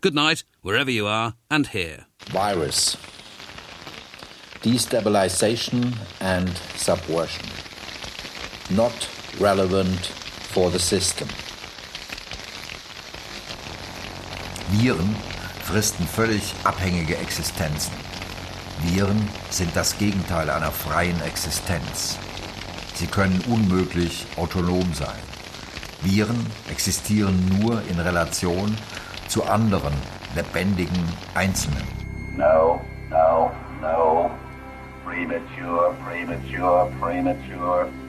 Good night, wherever you are and here. Virus. Destabilization and subversion. Not relevant for the system. Viren fristen völlig abhängige Existenzen. Viren sind das Gegenteil einer freien Existenz. Sie können unmöglich autonom sein. Viren existieren nur in Relation zu anderen, lebendigen Einzelnen. No. Premature.